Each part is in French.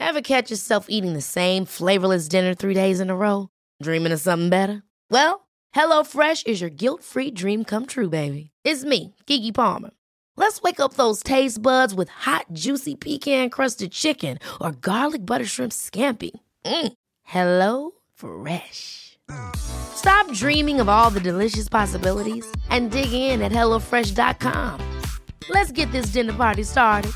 Ever catch yourself eating the same flavorless dinner 3 days in a row? Dreaming of something better? Well, HelloFresh is your guilt-free dream come true, baby. It's me, Keke Palmer. Let's wake up those taste buds with hot, juicy pecan-crusted chicken or garlic butter shrimp scampi. Hello Fresh. Stop dreaming of all the delicious possibilities and dig in at HelloFresh.com. Let's get this dinner party started.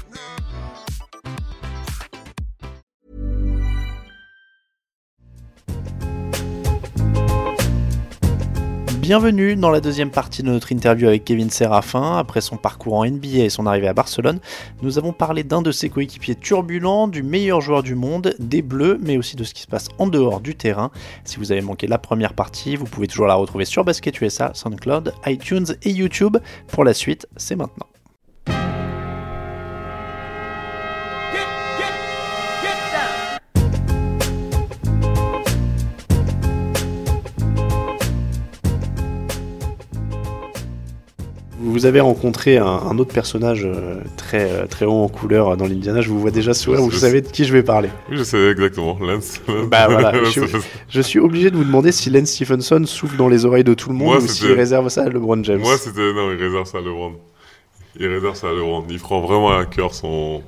Bienvenue dans la deuxième partie de notre interview avec Kevin Séraphin. Après son parcours en NBA et son arrivée à Barcelone, nous avons parlé d'un de ses coéquipiers turbulents, du meilleur joueur du monde, des Bleus, mais aussi de ce qui se passe en dehors du terrain. Si vous avez manqué la première partie, vous pouvez toujours la retrouver sur Basket USA, SoundCloud, iTunes et YouTube. Pour la suite, c'est maintenant. Vous avez rencontré un autre personnage très haut en couleur dans l'Indiana. Je vous vois déjà sourire, vous savez de qui je vais parler. Oui, je sais exactement, Lance. Bah voilà, je suis obligé de vous demander si Lance Stephenson souffle dans les oreilles de tout le monde ou s'il réserve ça à LeBron James. Moi, non, il réserve ça à LeBron. Il prend vraiment à cœur son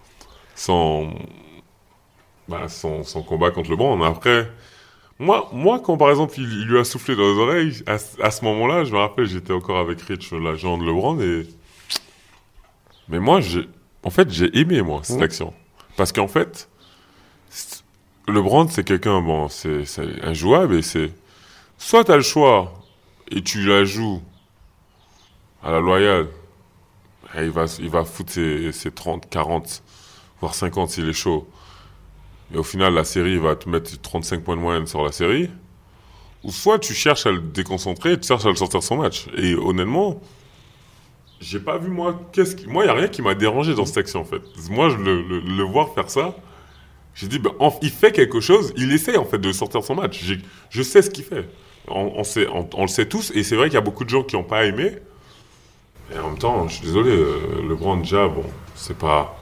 combat contre LeBron. Après, moi, quand par exemple il lui a soufflé dans les oreilles, à ce moment-là, je me rappelle, j'étais encore avec Rich, l'agent de LeBron, mais moi, j'ai aimé cette action, parce qu'en fait, LeBron, c'est quelqu'un, c'est injouable, et c'est soit t'as le choix et tu la joues à la loyale, et il va foutre ses 30, 40, voire 50 s'il est chaud. Et au final, la série va te mettre 35 points de moyenne sur la série. Ou soit tu cherches à le déconcentrer et tu cherches à le sortir de son match. Et honnêtement, j'ai pas vu, moi, il n'y a rien qui m'a dérangé dans cette action, en fait. Moi, le voir faire ça, j'ai dit, il fait quelque chose, il essaie, en fait, de sortir de son match. Je sais ce qu'il fait. On le sait tous, et c'est vrai qu'il y a beaucoup de gens qui n'ont pas aimé. Et en même temps, je suis désolé, LeBron, déjà, c'est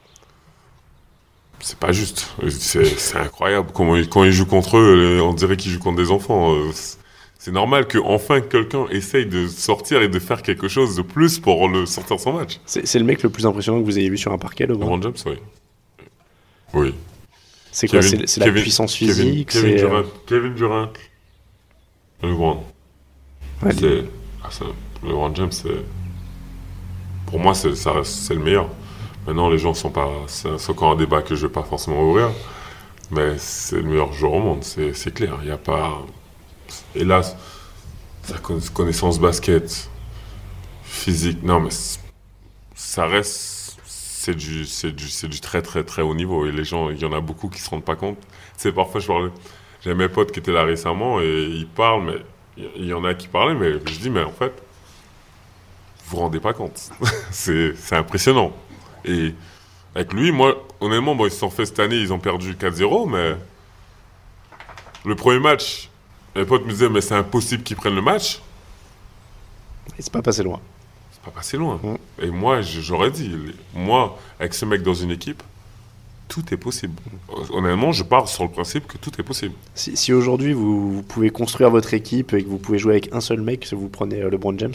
pas juste. C'est incroyable. Quand il joue contre eux, on dirait qu'il joue contre des enfants. C'est normal qu'enfin quelqu'un essaye de sortir et de faire quelque chose de plus pour le sortir de son match. C'est le mec le plus impressionnant que vous ayez vu sur un parquet, LeBron James, oui. Oui. C'est quoi? C'est la puissance physique? Kevin Durant. LeBron. Ouais, LeBron James, pour moi, c'est le meilleur. Maintenant, les gens sont pas... C'est encore un débat que je vais pas forcément ouvrir. Mais c'est le meilleur joueur au monde, c'est clair. Il n'y a pas... Hélas, sa connaissance basket, physique... Non, mais ça reste... C'est du très, très, très haut niveau. Et les gens, il y en a beaucoup qui se rendent pas compte. Parfois, j'ai mes potes qui étaient là récemment et ils parlent, mais... Il y en a qui parlaient, mais je dis, mais en fait, vous vous rendez pas compte. C'est impressionnant. Et avec lui, moi, honnêtement, ils se sont fait cette année, ils ont perdu 4-0, mais le premier match, mes potes me disaient, mais c'est impossible qu'ils prennent le match. Et c'est pas passé loin. Et moi, j'aurais dit, moi, avec ce mec dans une équipe, tout est possible. Honnêtement, je pars sur le principe que tout est possible. Si aujourd'hui, vous pouvez construire votre équipe et que vous pouvez jouer avec un seul mec, vous prenez LeBron James ?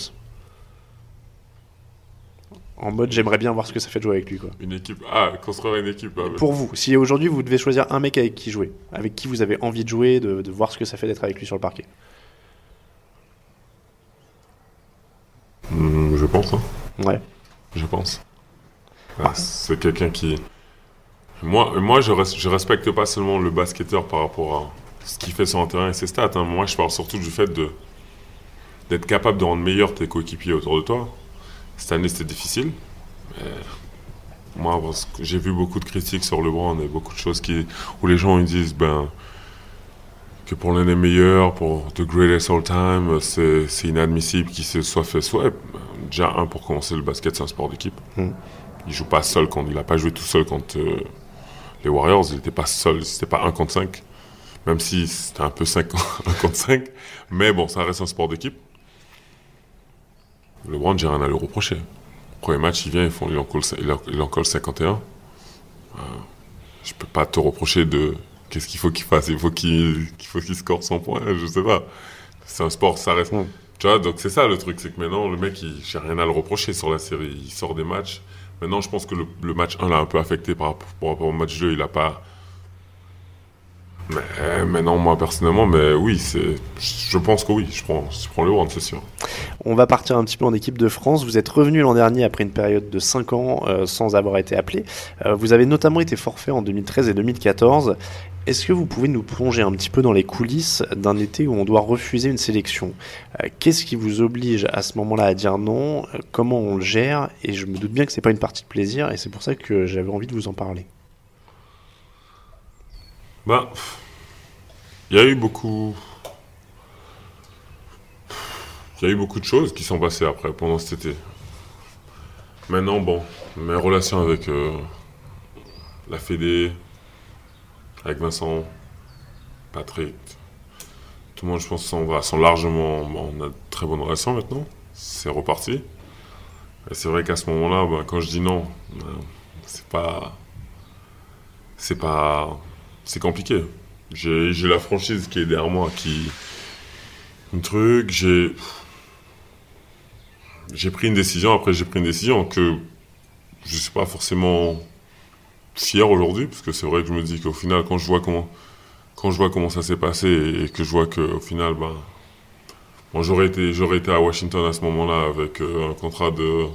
En mode, j'aimerais bien voir ce que ça fait de jouer avec lui, quoi. Une équipe, construire une équipe. Pour vous, si aujourd'hui vous devez choisir un mec avec qui jouer, avec qui vous avez envie de jouer, de voir ce que ça fait d'être avec lui sur le parquet. Je pense. Ouais. Je pense. C'est quelqu'un qui... Moi, je respecte pas seulement le basketteur par rapport à ce qu'il fait sur un terrain et ses stats. Moi, je parle surtout du fait d'être capable de rendre meilleur tes coéquipiers autour de toi. Cette année, c'était difficile. Mais moi, j'ai vu beaucoup de critiques sur LeBron et beaucoup de choses où les gens ils disent que pour l'année meilleure, pour The Greatest All Time, c'est inadmissible qu'il se soit fait. Déjà, pour commencer, le basket, c'est un sport d'équipe. Il joue pas seul il n'a pas joué tout seul contre les Warriors. Il n'était pas seul, c'était pas 1 contre 5. Même si c'était un peu 1 contre 5. Mais bon, ça reste un sport d'équipe. LeBron, j'ai rien à lui reprocher. Premier match, il vient, il en colle 51. je peux pas te reprocher de qu'est-ce qu'il faut qu'il fasse. Il faut qu'il score 100 points, je sais pas. C'est un sport, ça reste. Tu vois, donc c'est ça le truc, c'est que maintenant, le mec, j'ai rien à le reprocher sur la série. Il sort des matchs. Maintenant, je pense que le match 1 l'a un peu affecté par rapport au match 2. Il a pas. Mais non, moi personnellement, mais oui, je pense que oui, je prends LeBron, c'est sûr. On va partir un petit peu en équipe de France. Vous êtes revenu l'an dernier après une période de 5 ans sans avoir été appelé. Vous avez notamment été forfait en 2013 et 2014. Est-ce que vous pouvez nous plonger un petit peu dans les coulisses d'un été où on doit refuser une sélection ? Qu'est-ce qui vous oblige à ce moment-là à dire non ? Comment on le gère ? Et je me doute bien que c'est pas une partie de plaisir et c'est pour ça que j'avais envie de vous en parler. Bah, il y a eu beaucoup de choses qui sont passées après, pendant cet été. Maintenant, bon, mes relations avec la Fédé, avec Vincent, Patrick, tout le monde, je pense, sont largement... Bon, on a de très bonnes relations maintenant, c'est reparti. Et c'est vrai qu'à ce moment-là, bah, quand je dis non, c'est compliqué. J'ai la franchise qui est derrière moi, j'ai pris une décision, que je suis pas forcément fier aujourd'hui, parce que c'est vrai que je me dis qu'au final, quand je vois comment ça s'est passé et que je vois qu'au final, ben, bon, j'aurais été à Washington à ce moment-là avec un contrat de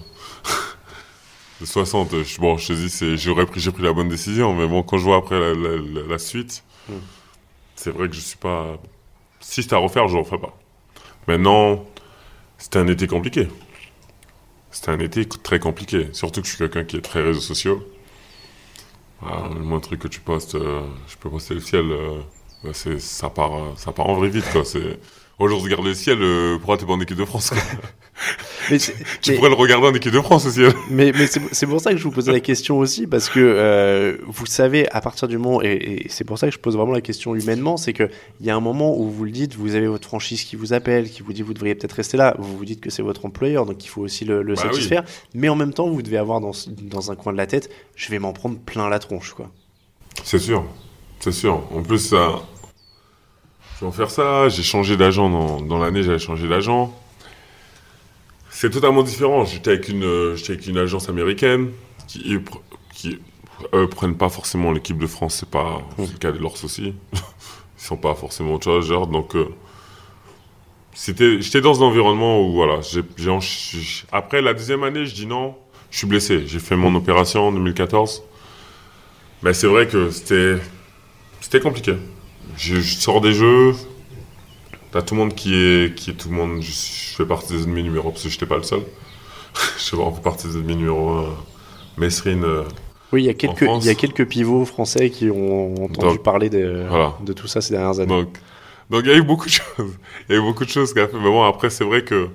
60. Bon, je te dis, j'ai pris la bonne décision, mais bon, quand je vois après la suite, c'est vrai que je suis pas. Si c'était à refaire, je ne referais pas. Maintenant, c'était un été compliqué. C'était un été très compliqué. Surtout que je suis quelqu'un qui est très réseaux sociaux. Le moins truc que tu postes, je peux poster le ciel, ça part en vrille vite, quoi. Aujourd'hui, je regarde le ciel, pourquoi t'es pas en équipe de France, quoi. Tu pourrais le regarder en équipe de France aussi. Mais c'est pour ça que je vous posais la question aussi, parce que vous savez, à partir du moment, et c'est pour ça que je pose vraiment la question humainement, c'est qu'il y a un moment où vous le dites, vous avez votre franchise qui vous appelle, qui vous dit vous devriez peut-être rester là, vous vous dites que c'est votre employeur, donc il faut aussi le satisfaire, oui. Mais en même temps, vous devez avoir dans un coin de la tête, je vais m'en prendre plein la tronche, quoi. C'est sûr. En plus, ça... je vais en faire ça, j'ai changé d'agent dans l'année, j'avais changé d'agent. C'est totalement différent. J'étais avec une agence américaine qui prennent pas forcément l'équipe de France. C'est pas le cas de l'Ors aussi. Ils sont pas forcément autre chose, genre. Donc, j'étais dans un environnement où, voilà, après la deuxième année, je dis non, je suis blessé. J'ai fait mon opération en 2014. Mais c'est vrai que c'était compliqué. Je sors des jeux. T'as tout le monde qui est tout le monde. Je fais partie des ennemis numéro 1 parce que j'étais pas le seul. Je fais partie des ennemis numéro 1. Mesrine. Oui, il y a quelques pivots français qui ont entendu parler de tout ça ces dernières années. Donc il y a eu beaucoup de choses. Il y a eu beaucoup de choses qu'a fait. Mais bon, après c'est vrai que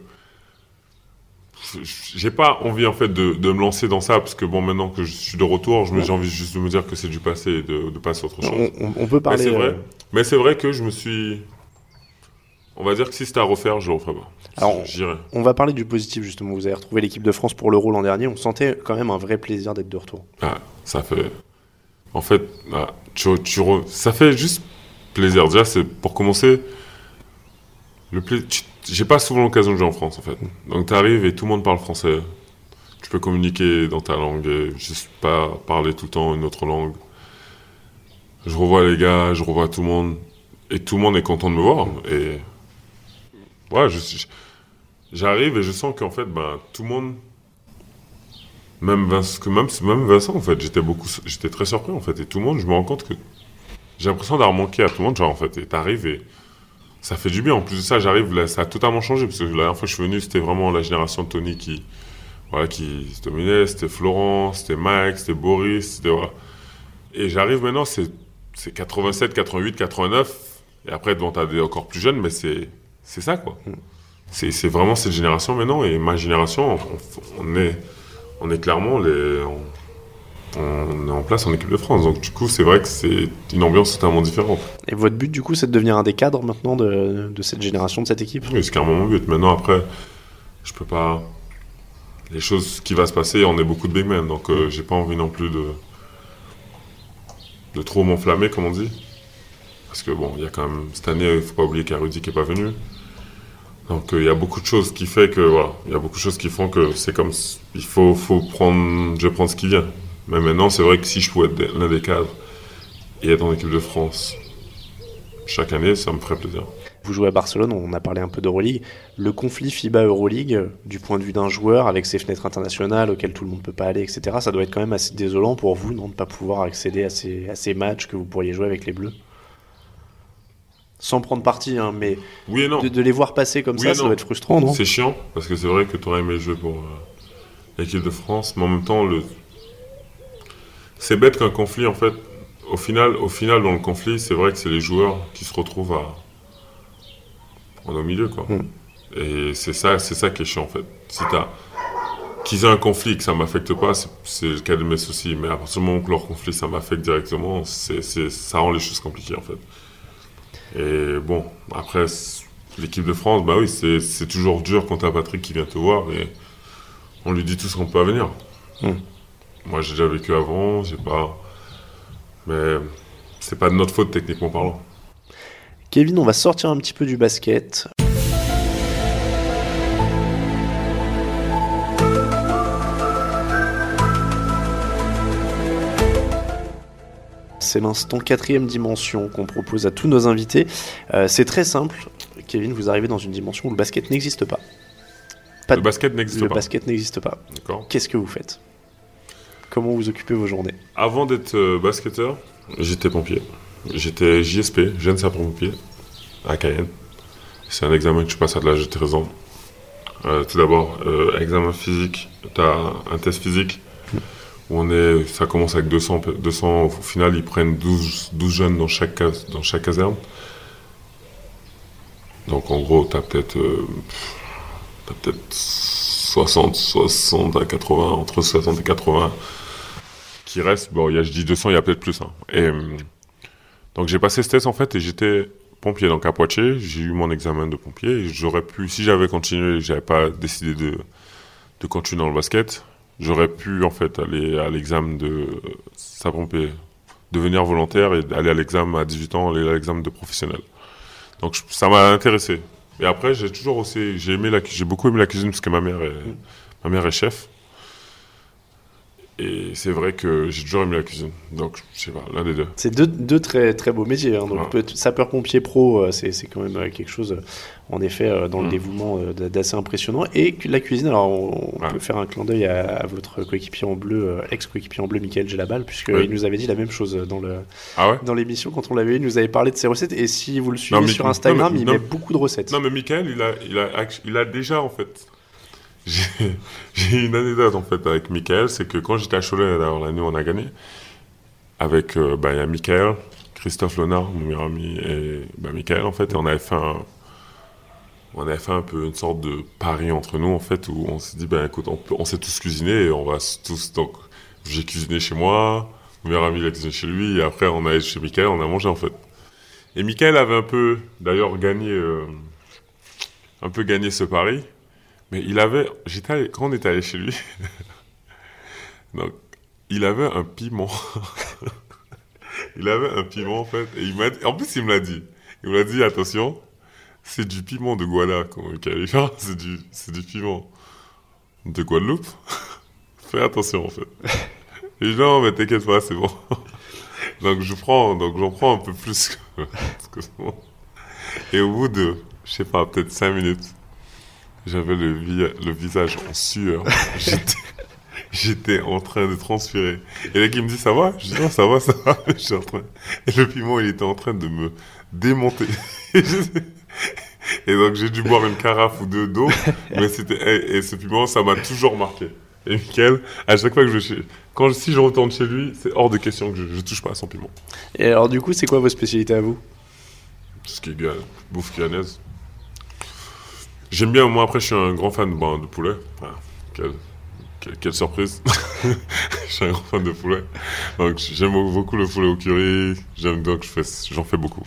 j'ai pas envie en fait de me lancer dans ça parce que bon, maintenant que je suis de retour, j'ai envie juste de me dire que c'est du passé et de passer à autre chose. On peut parler. Mais c'est vrai que je me suis. On va dire que si c'était à refaire, je le referais pas. Alors, on va parler du positif, justement. Vous avez retrouvé l'équipe de France pour l'Euro l'an dernier. On sentait quand même un vrai plaisir d'être de retour. Ah, ça fait... En fait, ça fait juste plaisir. Déjà, c'est pour commencer... J'ai pas souvent l'occasion de jouer en France, en fait. Donc, t'arrives et tout le monde parle français. Tu peux communiquer dans ta langue et juste pas parler tout le temps une autre langue. Je revois les gars, je revois tout le monde. Et tout le monde est content de me voir. Et... ouais, j'arrive et je sens qu'en fait, tout le monde, même Vincent, en fait, j'étais très surpris, en fait, et tout le monde, je me rends compte que j'ai l'impression d'avoir manqué à tout le monde, genre, en fait, et t'arrives et ça fait du bien. En plus de ça, j'arrive, là, ça a totalement changé, parce que la dernière fois que je suis venu, c'était vraiment la génération de Tony qui se dominait, c'était Florent, c'était Mike, c'était Boris, voilà. Et j'arrive maintenant, c'est 87, 88, 89, et après, bon, t'as des encore plus jeunes, mais c'est ça, quoi. C'est vraiment cette génération maintenant, et ma génération, on est clairement on est en place en équipe de France. Donc du coup, c'est vrai que c'est une ambiance totalement différente. Et votre but, du coup, c'est de devenir un des cadres maintenant de cette génération, de cette équipe ? Oui, c'est clairement mon but. Maintenant, après, je peux pas... Les choses qui vont se passer, on est beaucoup de big men, donc j'ai pas envie non plus trop m'enflammer, comme on dit. Parce que bon, il y a quand même, cette année, il ne faut pas oublier qu'il y a Rudy qui n'est pas venu. Donc il y a beaucoup de choses qui fait que, voilà, il y a beaucoup de choses qui font que c'est comme, il faut prendre, je vais prendre ce qui vient. Mais maintenant, c'est vrai que si je pouvais être l'un des cadres et être en équipe de France chaque année, ça me ferait plaisir. Vous jouez à Barcelone, on a parlé un peu d'Euroleague. Le conflit FIBA-Euroleague, du point de vue d'un joueur, avec ses fenêtres internationales auxquelles tout le monde ne peut pas aller, etc., ça doit être quand même assez désolant pour vous, non, de ne pas pouvoir accéder à ces matchs que vous pourriez jouer avec les Bleus. Sans prendre parti, hein, mais oui et non. De les voir passer comme ça doit être frustrant, non? C'est chiant, parce que c'est vrai que tu aurais aimé jouer pour l'équipe de France, mais en même temps, c'est bête qu'un conflit, en fait, au final, dans le conflit, c'est vrai que c'est les joueurs qui se retrouvent au milieu, quoi. Et c'est ça qui est chiant, en fait. Si qu'ils aient un conflit et que ça m'affecte pas, c'est le cas de mes soucis. Mais à partir du moment où leur conflit, ça m'affecte directement, ça rend les choses compliquées, en fait. Et bon, après, l'équipe de France, bah oui, c'est toujours dur quand t'as Patrick qui vient te voir et on lui dit tout ce qu'on peut à venir. Moi, j'ai déjà vécu avant, mais c'est pas de notre faute, techniquement parlant. Kevin, on va sortir un petit peu du basket. C'est l'instant 4e dimension qu'on propose à tous nos invités. C'est très simple. Kevin, vous arrivez dans une dimension où le basket n'existe pas. Le basket n'existe pas. Le basket n'existe pas. D'accord. Qu'est-ce que vous faites? Comment vous occupez vos journées? Avant d'être basketteur, j'étais pompier. J'étais JSP, jeune sapeur-pompier, à Cayenne. C'est un examen que je passe à l'âge de 13 ans. Tout d'abord, examen physique. Tu as un test physique où ça commence avec 200. Au final, ils prennent 12 jeunes dans chaque caserne. Donc en gros, tu as peut-être 60 à 80, entre 60 et 80 qui restent. Bon, je dis 200, il y a peut-être plus. Hein. Et donc j'ai passé ce test en fait et j'étais pompier. Donc à Poitiers, j'ai eu mon examen de pompier. Et j'aurais pu, si j'avais continué, j'avais pas décidé de continuer dans le basket, j'aurais pu en fait aller à l'examen de sapeur-pompier, devenir volontaire et aller à l'examen à 18 ans, aller à l'examen de professionnel. Donc ça m'a intéressé. Et après, j'ai beaucoup aimé la cuisine parce que ma mère est chef. Et c'est vrai que j'ai toujours aimé la cuisine. Donc, je sais pas, l'un des deux. C'est deux très, très beaux métiers. Hein. Donc, sapeur-pompier pro, c'est quand même quelque chose, en effet, dans le dévouement d'assez impressionnant. Et la cuisine, alors on peut faire un clin d'œil à votre coéquipier en bleu, ex-coéquipier en bleu, Mickaël Gelabal, puisqu'il nous avait dit la même chose dans l'émission. Quand on l'avait eu, il nous avait parlé de ses recettes. Et si vous le suivez sur Instagram, il met beaucoup de recettes. Non, mais Mickaël, il a déjà, en fait... J'ai une anecdote en fait avec Mickaël, c'est que quand j'étais à Cholet, l'année où on a gagné, avec il y a Mickaël, Christophe Léonard, mon meilleur ami, et Mickaël en fait, et on avait fait un peu une sorte de pari entre nous en fait, où on s'est dit écoute, on sait tous cuisiner et on va tous, donc j'ai cuisiné chez moi, mon meilleur ami il a cuisiné chez lui, et après on allait chez Mickaël, on a mangé en fait. Et Mickaël avait un peu d'ailleurs gagné ce pari. Mais quand on était allé chez lui, donc, il avait un piment. Il avait un piment, en fait. Et en plus, il me l'a dit. Il me l'a dit, attention, c'est du piment de Guada, comme Califort. C'est du piment de Guadeloupe. Fais attention, en fait. Et je dis, non, mais t'inquiète pas, c'est bon. Donc, j'en prends un peu plus que c'est bon. Et au bout de, je sais pas, peut-être 5 minutes, j'avais le visage en sueur. J'étais en train de transpirer. Et là, il me dit, ça va? Je dis, non, ça va. J'étais en train... Et le piment, il était en train de me démonter. Et donc, j'ai dû boire une carafe ou deux d'eau. Mais et ce piment, ça m'a toujours marqué. Et Mickaël, à chaque fois que si je retourne chez lui, c'est hors de question que je touche pas à son piment. Et alors, du coup, c'est quoi vos spécialités à vous? Tout ce qui est bouffe guyanaise. J'aime bien, moi après je suis un grand fan de poulet. Quelle surprise. Je suis un grand fan de poulet. Donc j'aime beaucoup le poulet au curry. Donc j'en fais beaucoup.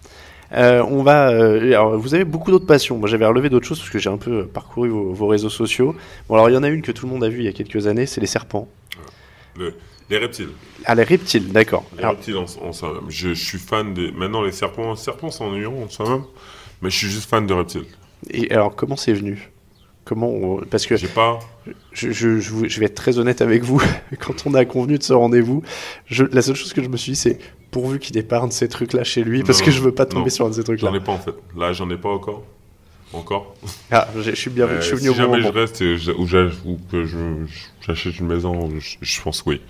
Alors, vous avez beaucoup d'autres passions. Moi j'avais relevé d'autres choses parce que j'ai un peu parcouru vos réseaux sociaux. Bon alors il y en a une que tout le monde a vue il y a quelques années, c'est les serpents. Les reptiles. Ah, les reptiles, d'accord. Les reptiles en soi-même. Je suis fan des... Maintenant, les serpents, c'est ennuyant en soi-même, mais je suis juste fan de reptiles. Et alors, comment c'est venu? Parce que J'ai pas... je vais être très honnête avec vous. Quand on a convenu de ce rendez-vous, la seule chose que je me suis dit, c'est pourvu qu'il épargne ces trucs-là chez lui, parce que je veux pas tomber sur un de ces trucs-là. J'en ai pas en fait. Là, j'en ai pas encore. Ah, je suis bien, je suis venu si au bon jamais moment. je reste ou que j'achète une maison, je pense que oui.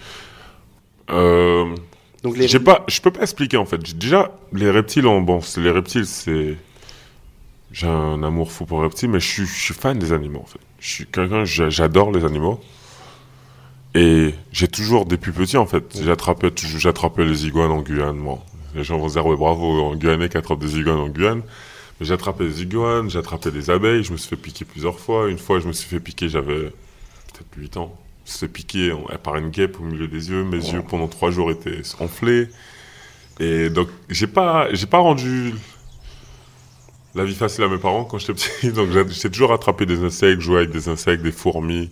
Donc Je peux pas expliquer en fait. Déjà, les reptiles, j'ai un amour fou pour les reptiles, mais je suis fan des animaux en fait. Je suis quelqu'un, j'adore les animaux. Et j'ai toujours, depuis petit en fait, j'attrapais les iguanes en Guyane. Bon, les gens vont se dire, ouais, bravo, en Guyanais qui attrape des iguanes en Guyane. Mais j'attrapais des iguanes, j'attrapais des abeilles, je me suis fait piquer plusieurs fois. Une fois, je me suis fait piquer, j'avais peut-être 8 ans. Je me suis fait piquer par une guêpe au milieu des yeux. Mes yeux, pendant 3 jours, étaient enflés. Et donc, j'ai pas rendu la vie facile à mes parents quand j'étais petit. Donc, j'ai toujours attrapé des insectes, joué avec des insectes, des fourmis.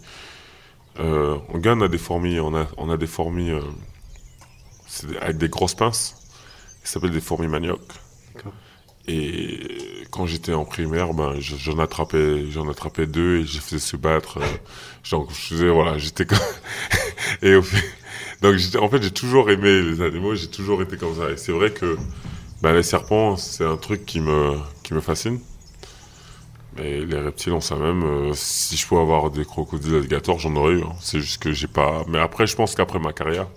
En Guyane, on a des fourmis, on a des fourmis avec des grosses pinces. Ça s'appelle des fourmis manioc. D'accord. Et quand j'étais en primaire, j'en attrapais 2 et je faisais se battre. Donc je faisais, voilà, j'étais comme... et donc en fait, j'ai toujours aimé les animaux, j'ai toujours été comme ça. Et c'est vrai que les serpents, c'est un truc qui me fascine. Mais les reptiles, on sait même, si je pouvais avoir des crocodiles alligators, j'en aurais eu. Hein. C'est juste que j'ai pas... Mais après, je pense qu'après ma carrière,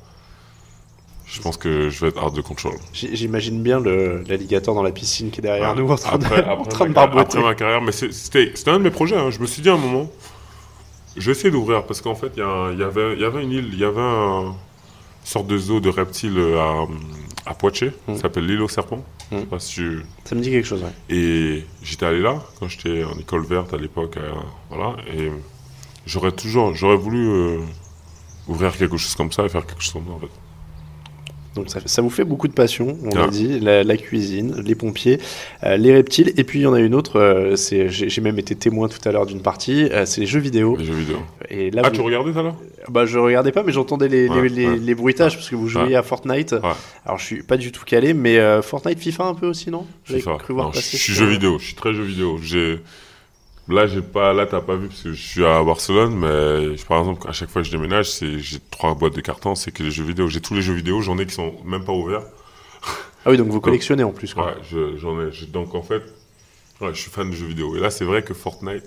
je pense que je vais être hard de control. J'imagine bien l'alligator dans la piscine qui est derrière nous en train de barboter. Après ma carrière, mais c'était un de mes projets. Hein. Je me suis dit à un moment, je vais essayer d'ouvrir parce qu'en fait, il y avait une île, il y avait une sorte de zoo de reptiles à Poitiers, ça s'appelle l'île aux serpents. Je sais pas si Ça me dit quelque chose, ouais. Et j'étais allé là quand j'étais en école verte à l'époque, voilà. Et j'aurais voulu ouvrir quelque chose comme ça et faire quelque chose comme ça en fait. Donc ça vous fait beaucoup de passion, on l'a dit, la cuisine, les pompiers, les reptiles, et puis il y en a une autre, j'ai même été témoin tout à l'heure d'une partie, c'est les jeux vidéo. Les jeux vidéo. Et là, tu regardais ça là ? Je regardais pas, mais j'entendais les bruitages, parce que vous jouiez à Fortnite. Ouais. Alors je suis pas du tout calé, mais Fortnite, FIFA un peu aussi, non ? FIFA. Non, je suis jeux vidéo, je suis très jeux vidéo. Là, t'as pas vu parce que je suis à Barcelone, mais par exemple, à chaque fois que je déménage, j'ai 3 boîtes de cartons, c'est que les jeux vidéo. J'ai tous les jeux vidéo, j'en ai qui sont même pas ouverts. Ah oui, donc vous collectionnez en plus, quoi. Ouais, j'en ai. Donc en fait, je suis fan de jeux vidéo. Et là, c'est vrai que Fortnite,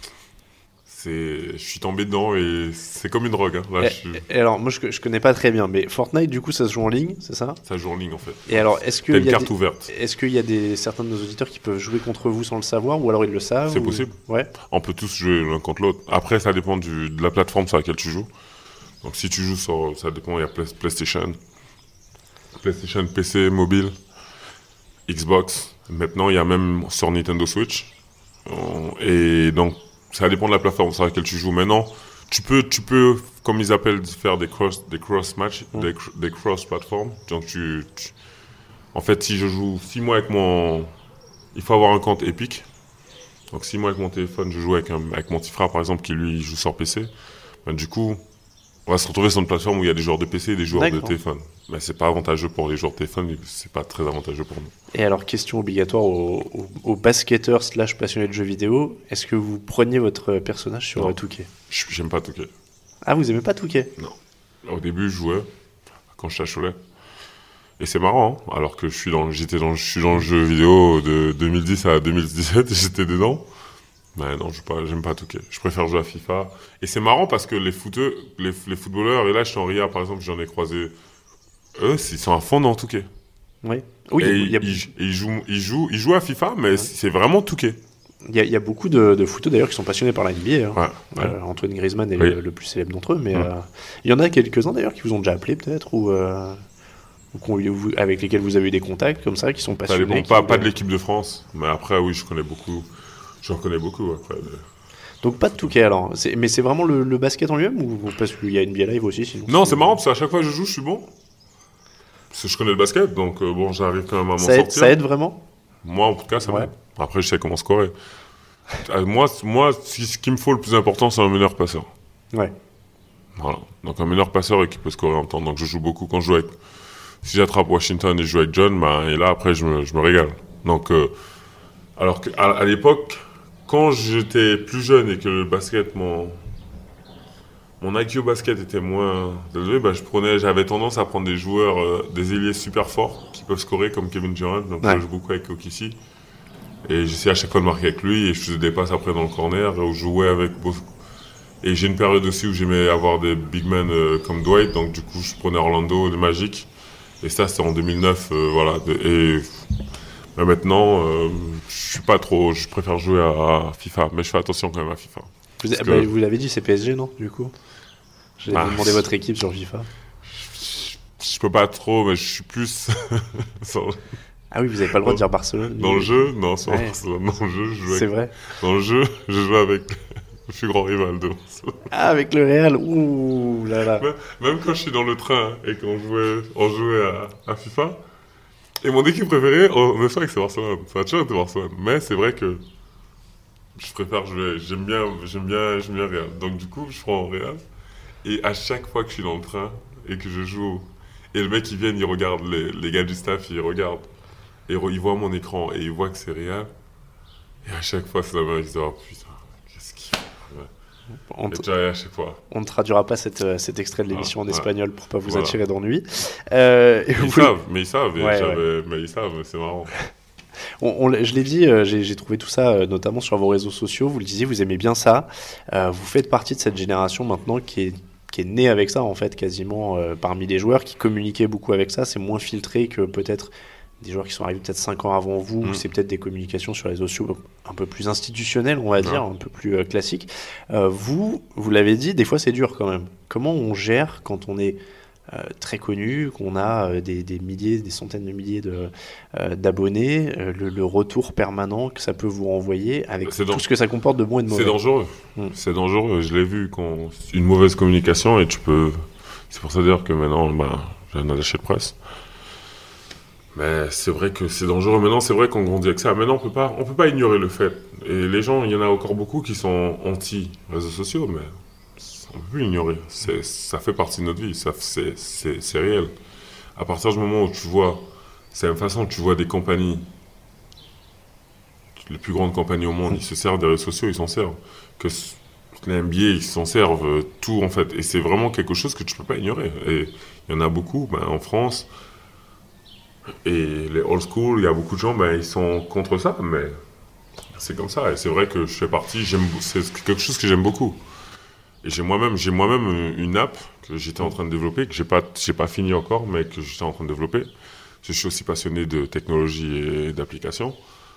je suis tombé dedans et c'est comme une drogue. Hein. Là, et alors, moi, je connais pas très bien, mais Fortnite, du coup, ça se joue en ligne, c'est ça ? Ça joue en ligne, en fait. Et alors, est-ce que t'as une carte ouverte. Est-ce qu'il y a certains de nos auditeurs qui peuvent jouer contre vous sans le savoir, ou alors ils le savent ? C'est possible. Ouais. On peut tous jouer l'un contre l'autre. Après, ça dépend de la plateforme sur laquelle tu joues. Donc, si tu joues ça dépend, il y a PlayStation, PC, mobile, Xbox. Maintenant, il y a même sur Nintendo Switch. Et donc, ça dépend de la plateforme sur laquelle tu joues. Maintenant, tu peux, comme ils appellent, faire des cross match, des cross platforms. Donc, en fait, si moi il faut avoir un compte Epic. Donc, si moi avec mon téléphone, je joue avec mon petit frère, par exemple, qui lui joue sur PC, du coup, on va se retrouver sur une plateforme où il y a des joueurs de PC et des joueurs de téléphone. Mais c'est pas avantageux pour les joueurs de téléphone, c'est pas très avantageux pour nous. Et alors, question obligatoire aux basketteurs / passionnés de jeux vidéo, est-ce que vous preniez votre personnage sur Touquet ? J'aime pas Touquet. Ah, vous aimez pas Touquet ? Non. Au début, je jouais, quand j'étais à Cholet. Et c'est marrant, hein, alors que je suis dans le jeu vidéo de 2010 à 2017, j'étais dedans. Mais non, j'aime pas Touquet. Je préfère jouer à FIFA. Et c'est marrant parce que les footballeurs, et là, je suis en RIA, par exemple, j'en ai croisé. Eux, ils sont à fond dans Touquet. Oui. Et ils jouent à FIFA, mais c'est vraiment Touquet. Il y a beaucoup de footeux d'ailleurs qui sont passionnés par la NBA. Hein. Ouais. Antoine Griezmann est le plus célèbre d'entre eux, mais il y en a quelques-uns d'ailleurs qui vous ont déjà appelé peut-être, ou avec lesquels vous avez eu des contacts comme ça, qui sont passionnés. Ça dépend, pas de l'équipe de France, mais après, oui, je connais beaucoup. J'en connais beaucoup après. Donc pas de Touquet alors, mais c'est vraiment le basket en lui-même, ou parce qu'il y a NBA Live aussi sinon? Non, c'est marrant parce qu'à chaque fois que je joue, je suis bon. Parce que je connais le basket, donc j'arrive quand même à m'en sortir. Ça aide vraiment? Moi, en tout cas, ça m'aide. Après, je sais comment scorer. Moi, ce qu'il me faut le plus important, c'est un meneur passeur. Ouais. Voilà. Donc un meilleur passeur et qui peut scorer en temps. Donc je joue beaucoup quand je joue avec. Si j'attrape Washington et je joue avec John, et là après je me régale. Donc alors qu'à l'époque, quand j'étais plus jeune et que le basket, mon IQ au basket était moins élevé, j'avais tendance à prendre des joueurs, des ailiers super forts qui peuvent scorer comme Kevin Durant. Donc je joue beaucoup avec OKC. Et j'essayais à chaque fois de marquer avec lui et je faisais des passes après dans le corner où je jouais avec beaucoup. Et j'ai une période aussi où j'aimais avoir des big men comme Dwight, donc du coup je prenais Orlando, le Magic. Et ça c'était en 2009, voilà. Mais maintenant, je suis pas trop, je préfère jouer à FIFA, mais je fais attention quand même à FIFA. Vous l'avez dit, c'est PSG, non, du coup? J'allais vous demander votre équipe sur FIFA. Je peux pas trop, mais je suis plus... Ah oui, vous avez pas le droit de dire Barcelone. Dans le jeu, non, sur Barcelone. Dans le jeu, je joue. C'est vrai. Dans le jeu, je joue avec le plus grand rival de Barcelone. Ah, avec le Real. Ouh là là. Même quand je suis dans le train et qu'on jouait à FIFA, et mon équipe préférée, on est sûr que c'est Barcelone. Ça a toujours été Barcelone. Mais c'est vrai que je préfère jouer. J'aime bien Real. Donc du coup, je prends Real. Et à chaque fois que je suis dans le train et que je joue, et le mec il vient, il regarde les gars du staff, il regarde. Et il voit mon écran et il voit que c'est Real. Et à chaque fois, c'est la même, il se dit, oh putain, qu'est-ce qu'il fait, à chaque fois. On ne traduira pas cet extrait de l'émission en espagnol pour pas vous attirer d'ennui. Ils savent, mais c'est marrant. Je l'ai dit, j'ai trouvé tout ça notamment sur vos réseaux sociaux. Vous le disiez, vous aimez bien ça. Vous faites partie de cette génération maintenant qui est née avec ça, en fait, quasiment parmi les joueurs qui communiquaient beaucoup avec ça. C'est moins filtré que peut-être des joueurs qui sont arrivés peut-être 5 ans avant vous, où c'est peut-être des communications sur les réseaux sociaux un peu plus institutionnelles, on va dire, un peu plus classiques. Vous l'avez dit, des fois c'est dur quand même. Comment on gère quand on est très connu, qu'on a des milliers, des centaines de milliers d'abonnés, le retour permanent que ça peut vous renvoyer avec tout ce que ça comporte de bon et de mauvais? C'est dangereux. C'est dangereux. Je l'ai vu quand une mauvaise communication et tu peux... C'est pour ça dire que maintenant, j'ai un attaché de presse. Mais c'est vrai que c'est dangereux. Maintenant, c'est vrai qu'on grandit avec ça. Maintenant, on peut pas ignorer le fait. Et les gens, il y en a encore beaucoup qui sont anti-réseaux sociaux, mais on peut plus l'ignorer. Ça fait partie de notre vie. C'est réel. À partir du moment où tu vois, c'est la même façon que tu vois des compagnies, les plus grandes compagnies au monde, ils se servent des réseaux sociaux, ils s'en servent. Que les NBA, ils s'en servent tout, en fait. Et c'est vraiment quelque chose que tu peux pas ignorer. Et il y en a beaucoup, en France. Et les old school, il y a beaucoup de gens, ils sont contre ça, mais c'est comme ça. Et c'est vrai que je fais partie, c'est quelque chose que j'aime beaucoup. Et j'ai moi-même une app que j'étais en train de développer, que j'ai pas fini encore, mais que j'étais en train de développer. Je suis aussi passionné de technologie et d'applications.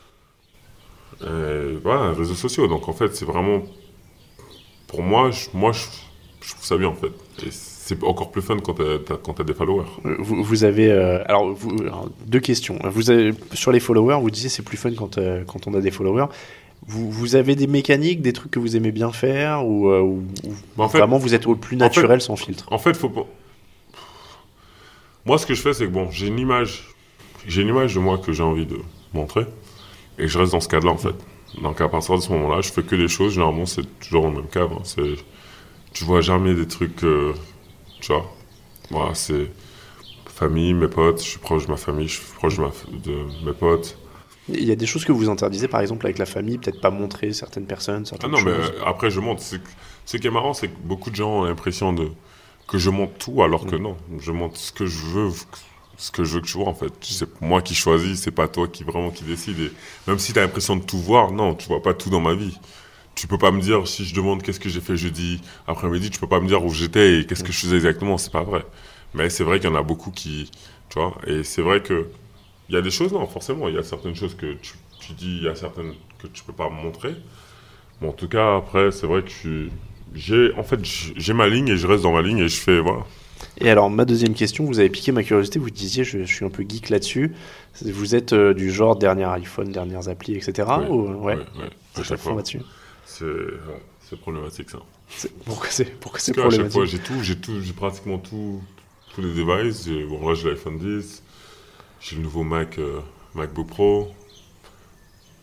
Voilà, réseaux sociaux. Donc en fait, c'est vraiment, pour moi, je trouve ça bien en fait. Et c'est encore plus fun quand t'as des followers. Vous avez... alors, deux questions. Sur les followers, vous disiez c'est plus fun quand on a des followers. Vous avez des mécaniques, des trucs que vous aimez bien faire ou vraiment vous êtes au plus naturel sans filtre? En fait, faut pas... Moi, ce que je fais, c'est que j'ai une image de moi que j'ai envie de montrer et je reste dans ce cadre-là en fait. Donc à partir de ce moment-là, je fais que des choses. Généralement, c'est toujours dans le même cadre. Tu vois jamais des trucs... tu vois, voilà, c'est famille, mes potes, je suis proche de ma famille, je suis proche de mes potes. Il y a des choses que vous interdisez, par exemple, avec la famille, peut-être pas montrer certaines personnes, certaines choses. Mais après, je montre. Ce qui est marrant, c'est que beaucoup de gens ont l'impression que je montre tout, alors que non. Je montre ce que je veux que tu vois, en fait. C'est moi qui choisis, c'est pas toi qui décide. Et même si tu as l'impression de tout voir, non, tu vois pas tout dans ma vie. Tu peux pas me dire, si je demande qu'est-ce que j'ai fait jeudi après-midi, tu peux pas me dire où j'étais et qu'est-ce que je faisais exactement, c'est pas vrai. Mais c'est vrai qu'il y en a beaucoup qui, tu vois, et c'est vrai que il y a des choses, non, forcément, il y a certaines choses que tu dis, il y a certaines que tu peux pas me montrer. Mais en tout cas, après, c'est vrai que j'ai ma ligne et je reste dans ma ligne et je fais, voilà. Et alors, ma deuxième question, vous avez piqué ma curiosité, vous disiez, je suis un peu geek là-dessus. Vous êtes du genre dernier iPhone, dernières applis, etc. Oui, à chaque fois là-dessus. C'est problématique ça. Pourquoi c'est problématique? À chaque fois, j'ai pratiquement tous les devices. Là, j'ai l'iPhone 10, j'ai le nouveau MacBook Pro,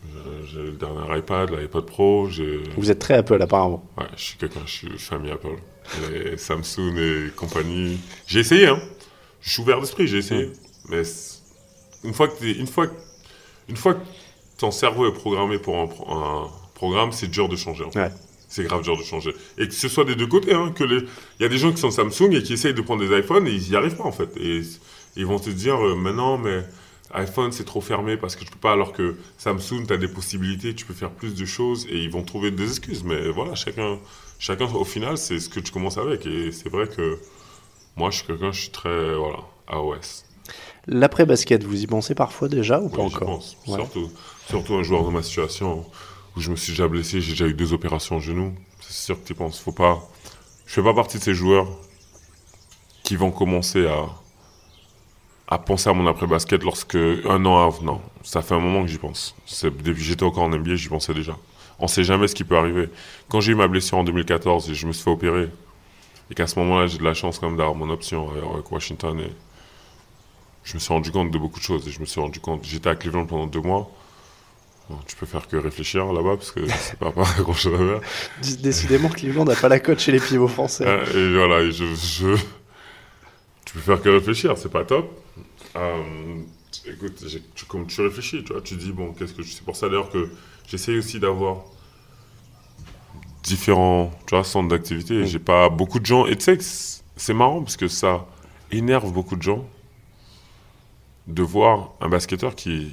J'ai le dernier iPad, l'iPod Pro. Vous êtes très Apple, apparemment. Ouais, je suis famille Apple. Les Samsung et compagnie. J'ai essayé, hein. Je suis ouvert d'esprit, j'ai essayé. Mais une fois que ton cerveau est programmé pour un programme, c'est dur de changer. En fait. Ouais. C'est grave dur de changer. Et que ce soit des deux côtés, hein, il y a des gens qui sont Samsung et qui essayent de prendre des iPhones et ils n'y arrivent pas, en fait. Et ils vont te dire, mais non, mais iPhone, c'est trop fermé parce que je peux pas, alors que Samsung, tu as des possibilités, tu peux faire plus de choses et ils vont trouver des excuses. Mais voilà, chacun, au final, c'est ce que tu commences avec. Et c'est vrai que moi, je suis très, voilà, iOS. L'après-basket, vous y pensez parfois déjà ou pas Oui, encore? j'y pense. Surtout un joueur de ma situation où je me suis déjà blessé, j'ai déjà eu 2 opérations au genou. C'est sûr que tu y penses. Je fais pas partie de ces joueurs qui vont commencer à penser à mon après-basket un an avant. Non, ça fait un moment que j'y pense. Depuis que j'étais encore en NBA, j'y pensais déjà. On sait jamais ce qui peut arriver. Quand j'ai eu ma blessure en 2014 et je me suis fait opérer, et qu'à ce moment-là, j'ai de la chance quand même d'avoir mon option avec Washington, et je me suis rendu compte de beaucoup de choses. Et je me suis rendu compte, j'étais à Cleveland pendant 2 mois. Bon, tu peux faire que réfléchir là-bas parce que c'est pas grand-chose à faire. Décidément, Cleveland n'a pas la cote chez les pivots français. Et voilà, tu peux faire que réfléchir, c'est pas top. Écoute, comme tu réfléchis, tu vois, tu dis bon, c'est pour ça d'ailleurs que j'essaye aussi d'avoir différents, tu vois, centres d'activité. J'ai pas beaucoup de gens, et tu sais que c'est marrant parce que ça énerve beaucoup de gens de voir un basketteur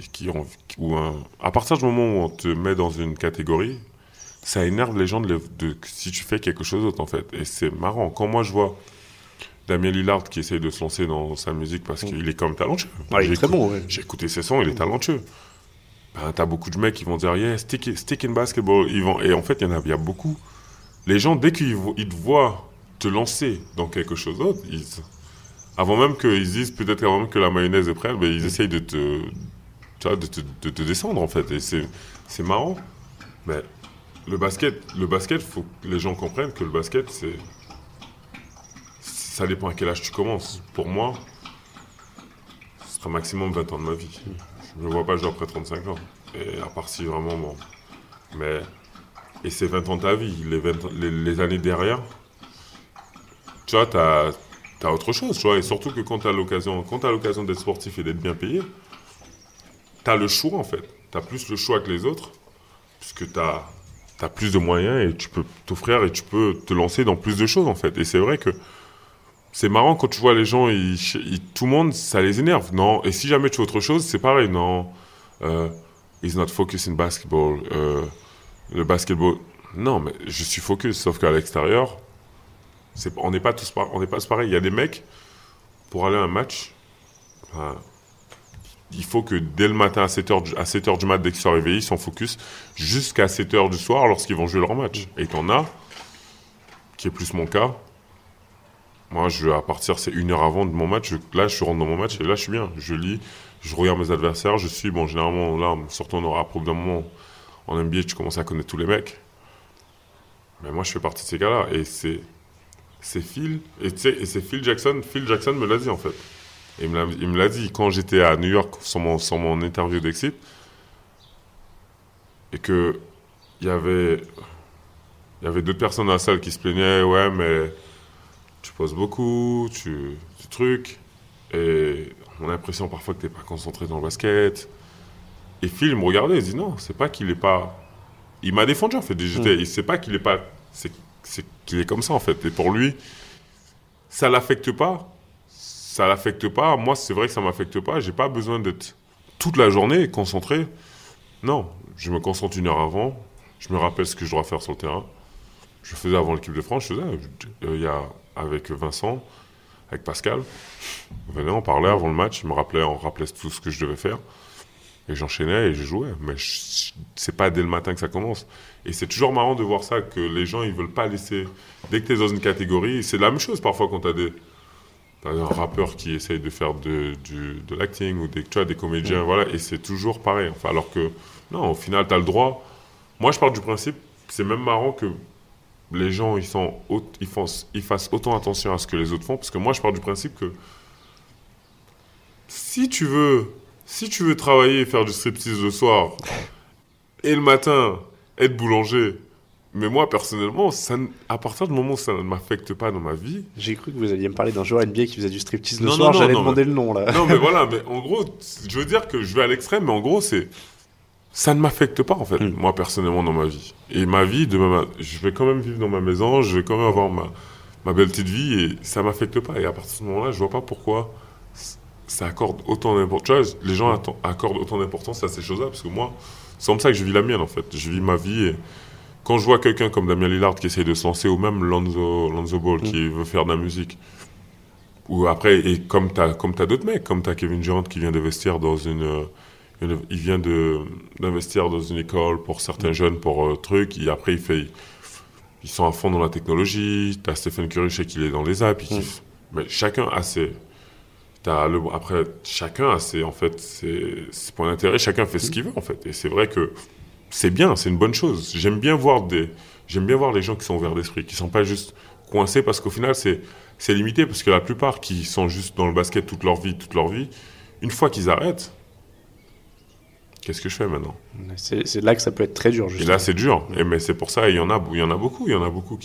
à partir du moment où on te met dans une catégorie, ça énerve les gens si tu fais quelque chose d'autre, en fait. Et c'est marrant. Quand moi, je vois Damien Lillard qui essaye de se lancer dans sa musique parce qu'il est quand même talentueux. Ouais, il est très bon, ouais. J'ai écouté ses sons, il est talentueux. Ben, t'as beaucoup de mecs qui vont dire « Yeah, stick in basketball ». Et en fait, il y a beaucoup. Les gens, dès qu'ils te voient te lancer dans quelque chose d'autre, avant même qu'ils disent, peut-être avant même que la mayonnaise est prête, ben, ils essayent de te descendre, en fait. Et c'est marrant. Mais le basket, faut que les gens comprennent que le basket, ça dépend à quel âge tu commences. Pour moi, ce sera maximum 20 ans de ma vie. Je ne me vois pas jouer après 35 ans. Et à part si vraiment, bon. Et c'est 20 ans de ta vie. Les années derrière, tu vois, t'as autre chose, tu vois. Et surtout que quand t'as l'occasion d'être sportif et d'être bien payé, t'as le choix, en fait. T'as plus le choix que les autres, puisque t'as plus de moyens et tu peux t'offrir et tu peux te lancer dans plus de choses, en fait. Et c'est vrai que c'est marrant quand tu vois les gens, tout le monde, ça les énerve. Non, et si jamais tu fais autre chose, c'est pareil. Non, he's not focused in basketball. Le basketball, non, mais je suis focus, sauf qu'à l'extérieur, on n'est pas tous pareils. Il y a des mecs, pour aller à un match, il faut que dès le matin à 7h du mat, dès qu'ils sont réveillés, ils sont focus jusqu'à 7h du soir lorsqu'ils vont jouer leur match. Et t'en as, qui est plus mon cas. Moi, à partir, c'est 1 heure avant de mon match. Là, je rentre dans mon match et là, je suis bien. Je lis, je regarde mes adversaires. Je suis, bon, généralement, là, surtout après d'un moment, en NBA, tu commences à connaître tous les mecs. Mais moi, je fais partie de ces gars-là. Et c'est Phil. Et c'est Phil Jackson. Phil Jackson me l'a dit, en fait. Et il me l'a dit quand j'étais à New York sur mon interview d'Exit. Et que il y avait d'autres personnes dans la salle qui se plaignaient. Ouais, mais tu poses beaucoup, tu trucs. Et on a l'impression parfois que tu n'es pas concentré dans le basket. Et Phil me regardait, il dit non, c'est pas qu'il est pas. Il m'a défendu, en fait. Il sait pas qu'il est pas. C'est qu'il est comme ça, en fait. Et pour lui, ça l'affecte pas. Ça l'affecte pas. Moi, c'est vrai que ça m'affecte pas. J'ai pas besoin d'être toute la journée concentré. Non, je me concentre 1 heure avant. Je me rappelle ce que je dois faire sur le terrain. Je faisais avant l'équipe de France. Il y a avec Vincent, avec Pascal. On parlait avant le match. On rappelait tout ce que je devais faire. Et j'enchaînais et je jouais. Mais c'est pas dès le matin que ça commence. Et c'est toujours marrant de voir ça, que les gens, ils veulent pas laisser. Dès que tu es dans une catégorie, c'est la même chose parfois quand t'as un rappeur qui essaye de faire de l'acting ou des comédiens, voilà. Et c'est toujours pareil. Enfin, alors que, non, au final, tu as le droit. Moi, je pars du principe, c'est même marrant que les gens, ils fassent autant attention à ce que les autres font. Parce que moi, je pars du principe que si tu veux travailler et faire du striptease le soir et le matin, être boulanger. Mais moi, personnellement, à partir du moment où ça ne m'affecte pas dans ma vie... J'ai cru que vous alliez me parler d'un joueur NBA qui faisait du striptease le Non, soir, non, j'allais non, demander le nom, là. Non, mais voilà, mais en gros, je veux dire que je vais à l'extrême, mais en gros, ça ne m'affecte pas, en fait, moi, personnellement, dans ma vie. Et ma vie, je vais quand même vivre dans ma maison, je vais quand même avoir ma belle petite vie, et ça ne m'affecte pas. Et à partir de ce moment-là, je vois pas pourquoi ça accorde autant d'importance. Tu vois, les gens accordent autant d'importance à ces choses-là, parce que moi, c'est comme ça que je vis la mienne, en fait. Je vis ma vie, et quand je vois quelqu'un comme Damien Lillard qui essaye de se lancer, ou même Lonzo Ball qui veut faire de la musique, ou après, et comme t'as d'autres mecs, comme t'as Kevin Durant qui vient d'investir dans il vient d'investir dans une école pour certains jeunes, pour trucs, et après ils sont à fond dans la technologie. T'as Stephen Curry, je sais qu'il est dans les apps, il kiffe. Mais chacun a après, chacun a en fait, ses points d'intérêt, chacun fait ce qu'il veut, en fait. Et c'est vrai que c'est bien, c'est une bonne chose. J'aime bien voir les gens qui sont ouverts d'esprit, qui sont pas juste coincés, parce qu'au final, c'est limité, parce que la plupart qui sont juste dans le basket toute leur vie, une fois qu'ils arrêtent, qu'est-ce que je fais maintenant ? C'est là que ça peut être très dur, justement. Et là, c'est dur. Mais c'est pour ça, il y en a beaucoup. Il y en a beaucoup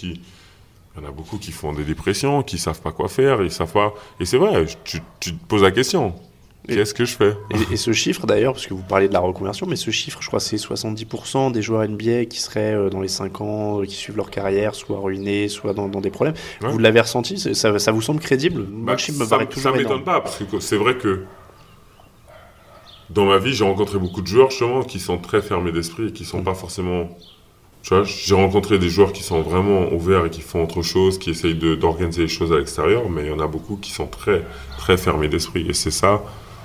qui font des dépressions, qui savent pas quoi faire, ils savent pas. Et c'est vrai, tu te poses la question. Qu'est-ce que je fais ? Et ce chiffre d'ailleurs, parce que vous parlez de la reconversion, mais ce chiffre, je crois, c'est 70% des joueurs NBA qui seraient dans les 5 ans, qui suivent leur carrière, soit ruinés, soit dans des problèmes. Ouais. Vous l'avez ressenti ? Ça vous semble crédible ? Moi, le chiffre me paraît toujours énorme. Ça m'étonne pas, parce que c'est vrai que dans ma vie, j'ai rencontré beaucoup de joueurs, justement, qui sont très fermés d'esprit et qui sont pas forcément... Tu vois, j'ai rencontré des joueurs qui sont vraiment ouverts et qui font autre chose, qui essayent d'organiser les choses à l'extérieur, mais il y en a beaucoup qui sont très, très fermés d'esprit. Et c'est ça...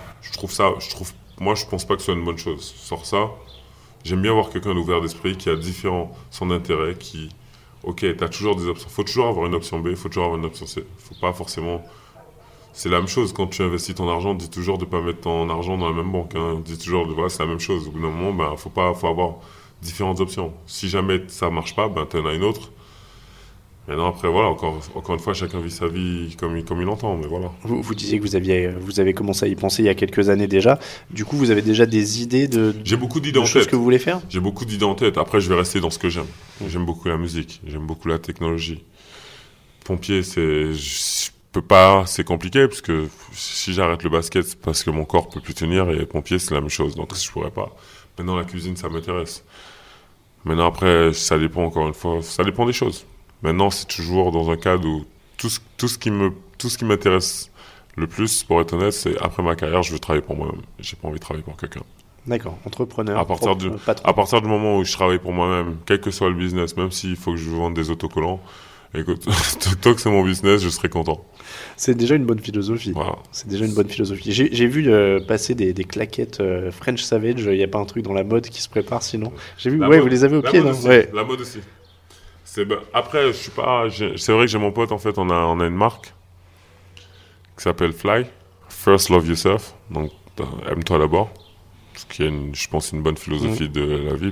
Moi, je pense pas que ce soit une bonne chose. Sur ça, j'aime bien voir quelqu'un d'ouvert d'esprit qui a son intérêt, ok, t'as toujours des options. Faut toujours avoir une option B, faut toujours avoir une option C. Faut pas forcément... C'est la même chose quand tu investis ton argent, dis toujours de pas mettre ton argent dans la même banque. Hein. Dis toujours c'est la même chose. Au bout d'un moment, faut avoir différentes options. Si jamais ça marche pas, t'en as une autre. Maintenant, après, voilà, encore une fois, chacun vit sa vie comme il entend, mais voilà. Vous disiez que vous avez commencé à y penser il y a quelques années déjà. Du coup, vous avez déjà des idées J'ai beaucoup d'idées en tête. Choses que vous voulez faire ? J'ai beaucoup d'idées en tête. Après, je vais rester dans ce que j'aime. J'aime beaucoup la musique. J'aime beaucoup la technologie. Pompier, je peux pas, c'est compliqué, parce que si j'arrête le basket, c'est parce que mon corps peut plus tenir, et pompier, c'est la même chose. Donc, je pourrais pas. Maintenant, la cuisine, ça m'intéresse. Maintenant, après, ça dépend, encore une fois, ça dépend des choses. Maintenant, c'est toujours dans un cadre où tout ce qui m'intéresse le plus, pour être honnête, c'est après ma carrière, je veux travailler pour moi-même. J'ai pas envie de travailler pour quelqu'un. D'accord, entrepreneur. À partir du moment où je travaille pour moi-même, quel que soit le business, même s'il faut que je vende des autocollants, écoute, tant que c'est mon business, je serai content. C'est déjà une bonne philosophie. Voilà. C'est déjà une bonne philosophie. J'ai vu passer des claquettes French Savage. Il n'y a pas un truc dans la mode qui se prépare sinon ? J'ai vu, vous les avez au pied, non ? Ouais. La mode aussi. Après, c'est vrai que j'ai mon pote, en fait, on a une marque qui s'appelle Fly. First Love Yourself. Donc, aime-toi d'abord. Ce qui est, je pense, une bonne philosophie de la vie.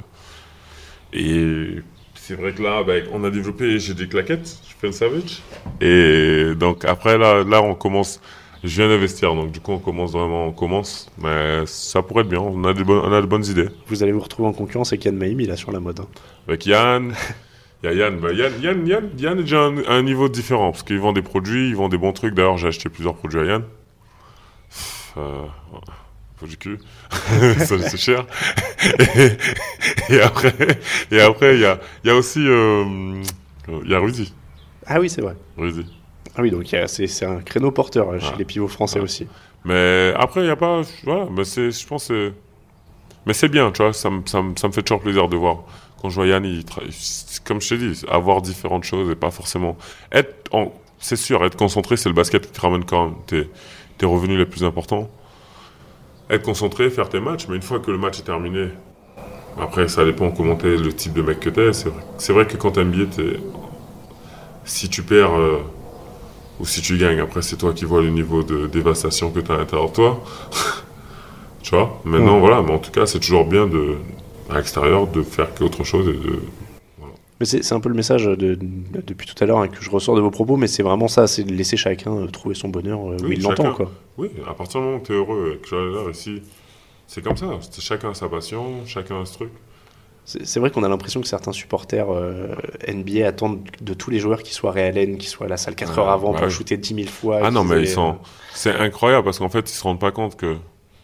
Et c'est vrai que là, on a développé, j'ai des claquettes, French Savage. Et donc, après, là, on commence. Je viens d'investir, donc du coup, on commence. Mais ça pourrait être bien, on a de bonnes idées. Vous allez vous retrouver en concurrence avec Yann Maïmi, là, sur la mode. Hein. Avec Yann. Il y a Yann. Yann est déjà un niveau différent, parce qu'il vend des produits, il vend des bons trucs. D'ailleurs, j'ai acheté plusieurs produits à Yann. Faut du cul. Ça, c'est cher. Et après, il y a aussi, il y a Rudy. Ah oui, c'est vrai. Rudy. Ah oui, donc c'est un créneau porteur chez les pivots français aussi. Mais après, il n'y a pas, voilà, mais je pense, mais c'est bien, tu vois, ça me fait toujours plaisir de voir. Quand je vois Yann, comme je t'ai dit, avoir différentes choses et pas forcément c'est sûr, être concentré, c'est le basket qui te ramène quand même tes revenus les plus importants. Être concentré, faire tes matchs, mais une fois que le match est terminé, après, ça dépend comment t'es, le type de mec que t'es. C'est vrai que quand t'es NBA, si tu perds ou si tu gagnes, après, c'est toi qui vois le niveau de dévastation que t'as à l'intérieur de toi. Tu vois ? Maintenant, voilà, mais en tout cas, c'est toujours bien à l'extérieur de faire qu'autre chose et de... Mais c'est un peu le message depuis tout à l'heure que je ressors de vos propos, mais c'est vraiment ça, c'est de laisser chacun trouver son bonheur où il l'entend, quoi. Oui, à partir du moment où tu es heureux et que tu as l'air ici, c'est comme ça. Chacun a sa passion, chacun a ce truc. C'est vrai qu'on a l'impression que certains supporters NBA attendent de tous les joueurs qu'ils soient Ray Allen, qu'ils soient à la salle 4 heures avant pour shooter 10 000 fois. Ah non, mais c'est incroyable parce qu'en fait, ils se rendent pas compte que.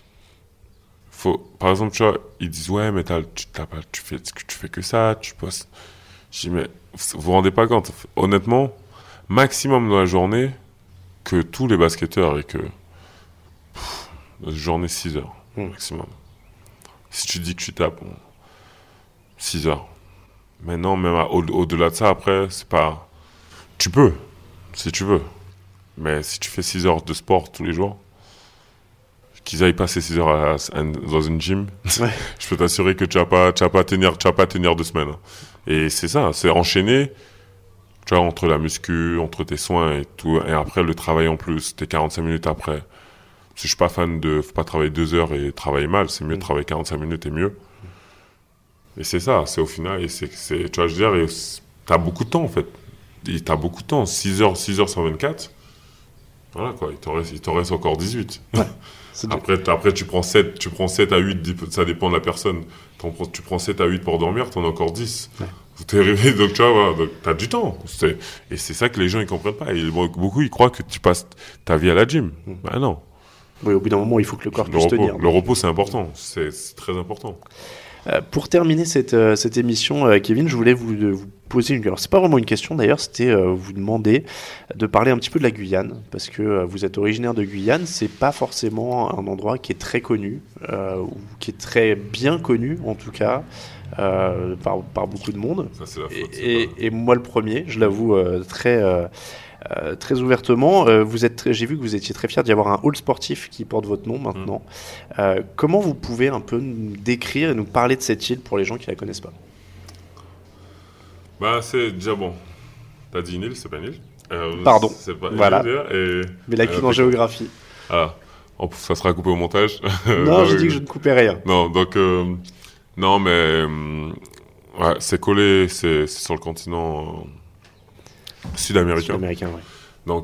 Par exemple, tu vois, ils disent ouais, mais tu fais que ça, tu postes. Je dis mais vous vous rendez pas compte. Honnêtement, maximum dans la journée que tous les basketteurs et que journée 6 heures maximum. Si tu dis que tu tapes 6 heures. Maintenant, même au-delà de ça, après, c'est pas. Tu peux, si tu veux. Mais si tu fais 6 heures de sport tous les jours, qu'ils aillent passer 6 heures dans une gym, je peux t'assurer que tu vas pas tenir 2 semaines. Et c'est ça, c'est enchaîné, tu vois, entre la muscu, entre tes soins et tout, et après le travail en plus, t'es 45 minutes après. Parce que je suis pas fan faut pas travailler 2 heures et travailler mal, c'est mieux de travailler 45 minutes et mieux. Et c'est ça, c'est au final, et tu vois, je veux dire, t'as beaucoup de temps en fait. T'as beaucoup de temps, 6 heures sur 24. Voilà quoi, il t'en reste encore 18. Ouais, après tu prends 7 à 8, ça dépend de la personne. Tu prends 7 à 8 pour dormir, t'en as encore 10. Ouais. T'es réveillé, donc tu vois, voilà, donc t'as du temps. Et c'est ça que les gens ils comprennent pas. Et beaucoup ils croient que tu passes ta vie à la gym. Ben non. Oui, au bout d'un moment, il faut que le corps puisse tenir. Le repos, c'est important. C'est très important. Pour terminer cette émission, Kevin, je voulais vous poser une... Alors, c'est pas vraiment une question d'ailleurs, c'était vous demander de parler un petit peu de la Guyane, parce que vous êtes originaire de Guyane, c'est pas forcément un endroit qui est très connu, ou qui est très bien connu en tout cas, par beaucoup de monde. Ça, c'est la faute, et moi le premier, je l'avoue très ouvertement. J'ai vu que vous étiez très fier d'y avoir un hall sportif qui porte votre nom maintenant. Comment vous pouvez un peu nous décrire et nous parler de cette île pour les gens qui ne la connaissent pas? C'est déjà bon. T'as dit une île, c'est pas une île. Pardon. C'est pas voilà. Une île, mais lacune en géographie. Ah, ça sera coupé au montage. Non, j'ai dit que je ne coupais rien. Non, donc non, mais ouais, c'est collé, c'est sur le continent. Sud-américain. Sud-américain, ouais. Donc,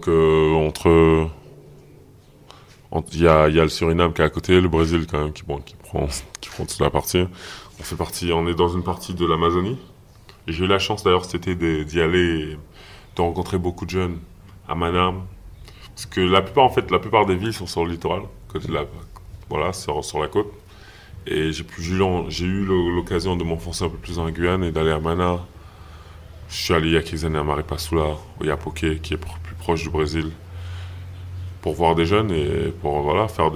il y a le Suriname qui est à côté, le Brésil quand même qui prend toute la partie. On est dans une partie de l'Amazonie. Et j'ai eu la chance d'ailleurs cet été d'y aller et de rencontrer beaucoup de jeunes à Manam. Parce que la plupart des villes sont sur le littoral, voilà, sur la côte. Et j'ai eu l'occasion de m'enfoncer un peu plus dans la Guyane et d'aller à Mana. Je suis allé il y a quelques années à Maripasoula, au Yapoké, qui est plus proche du Brésil, pour voir des jeunes et pour faire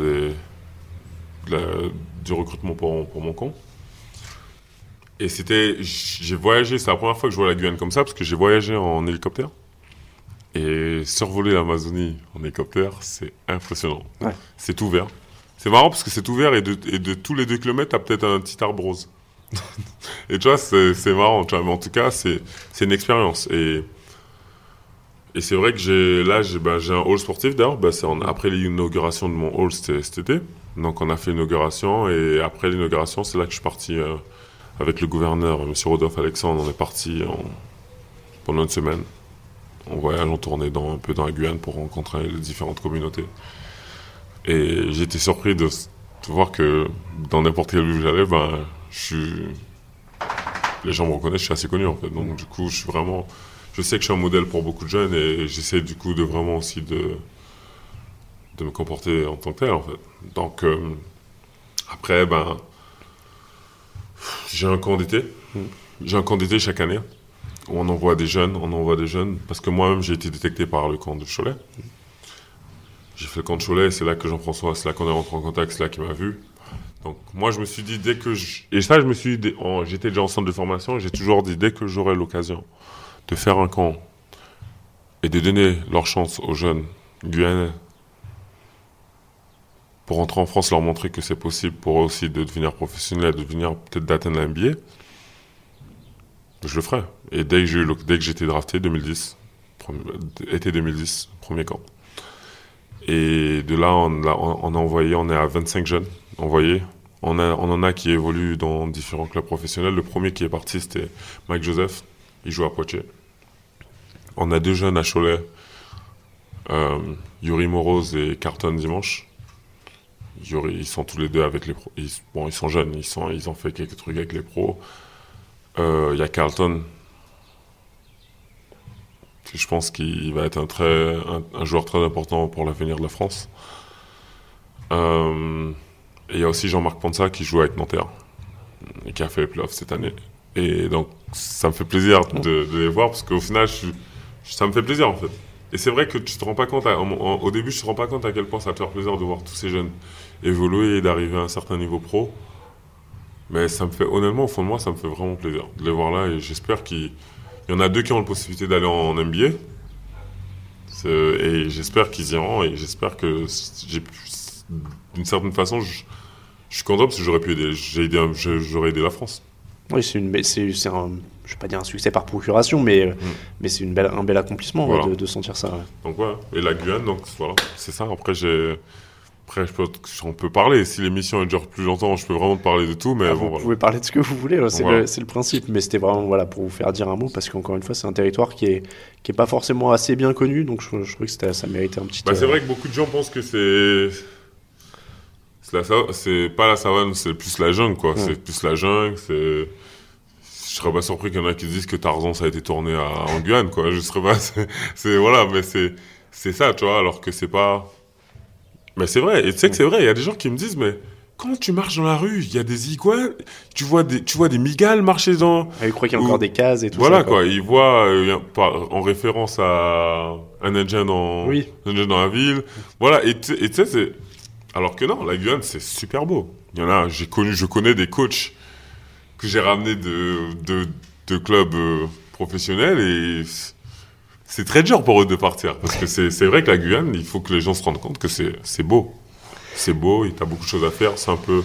du recrutement pour mon compte. Et j'ai voyagé, c'est la première fois que je vois la Guyane comme ça, parce que j'ai voyagé en hélicoptère. Et survoler l'Amazonie en hélicoptère, c'est impressionnant. Ouais. C'est tout vert. C'est marrant parce que c'est tout vert et de tous les 2 kilomètres, t'as peut-être un petit arbre rose. Et tu vois, c'est marrant, tu vois, mais en tout cas, c'est une expérience. Et c'est vrai que j'ai un hall sportif d'ailleurs, après l'inauguration de mon hall, c'était cet été. Donc on a fait l'inauguration, et après l'inauguration, c'est là que je suis parti avec le gouverneur, M. Rodolphe Alexandre. On est parti pendant une semaine. On voyage, on tournait un peu dans la Guyane pour rencontrer les différentes communautés. Et j'ai été surpris de voir que dans n'importe quelle ville où j'allais, les gens me reconnaissent, je suis assez connu en fait. Donc du coup, je sais que je suis un modèle pour beaucoup de jeunes, et j'essaie du coup de vraiment aussi de me comporter en tant que tel en fait. Donc après, j'ai un camp d'été. J'ai un camp d'été chaque année où on envoie des jeunes, parce que moi-même j'ai été détecté par le camp de Cholet. J'ai fait le camp de Cholet, c'est là que Jean-François, c'est là qu'on est rentré en contact, c'est là qu'il m'a vu. Donc moi je me suis dit, j'étais déjà en centre de formation, et j'ai toujours dit, dès que j'aurai l'occasion de faire un camp et de donner leur chance aux jeunes Guyanais pour rentrer en France, leur montrer que c'est possible pour eux aussi de devenir professionnels, peut-être d'atteindre la NBA, je le ferai. Et dès que j'étais drafté, été 2010, premier camp. Et de là, on a envoyé, on est à 25 jeunes envoyés. On en a qui évoluent dans différents clubs professionnels. Le premier qui est parti, c'était Mike Joseph. Il joue à Poitiers. On a 2 jeunes à Cholet, Yuri Moroz et Carton Dimanche. Yuri, ils sont tous les deux avec les pros. Ils sont jeunes, ils ont fait quelques trucs avec les pros. Il y a Carlton. Je pense qu'il va être un joueur très important pour l'avenir de la France. Et il y a aussi Jean-Marc Pansa qui joue avec Nanterre et qui a fait les playoffs cette année. Et donc, ça me fait plaisir de les voir parce qu'au final, ça me fait plaisir en fait. Et c'est vrai que tu te rends pas compte, au début, je te rends pas compte à quel point ça te fait plaisir de voir tous ces jeunes évoluer et d'arriver à un certain niveau pro. Mais ça me fait, honnêtement, au fond de moi, ça me fait vraiment plaisir de les voir là et j'espère qu'il y en a 2 qui ont la possibilité d'aller en NBA. Et j'espère qu'ils iront et j'espère que d'une certaine façon, je suis content parce que j'aurais aidé la France. Oui, c'est un, je vais pas dire un succès par procuration, mais c'est un bel accomplissement voilà. de sentir ça. Ouais. Donc ouais, et la Guyane, donc voilà, c'est ça. Après, on peut parler. Si l'émission dure plus longtemps, je peux vraiment te parler de tout. Mais vous pouvez parler de ce que vous voulez, c'est le principe. Mais c'était vraiment pour vous faire dire un mot, parce qu'encore une fois, c'est un territoire qui est pas forcément assez bien connu, donc je trouvais que ça méritait un petit... C'est vrai que beaucoup de gens pensent que c'est pas la savane, c'est plus la jungle, quoi. C'est plus la jungle, Je serais pas surpris qu'il y en a qui disent que Tarzan, ça a été tourné en Guyane, quoi. Je serais pas... Voilà, mais c'est ça, tu vois, alors que c'est pas... Mais c'est vrai, et tu sais que c'est vrai, il y a des gens qui me disent, mais quand tu marches dans la rue, il y a des iguanes, tu vois des migales marcher dans... Ah, ils croient qu'il y a encore des cases et tout voilà, ça. Voilà, quoi, ils voient, en référence à un Indien dans la ville. Voilà, et tu sais, c'est... Alors que non, la Guyane, c'est super beau. Il y en a, je connais des coachs que j'ai ramenés de clubs professionnels et c'est très dur pour eux de partir. Parce que c'est vrai que la Guyane, il faut que les gens se rendent compte que c'est beau. C'est beau et t'as beaucoup de choses à faire. C'est un peu...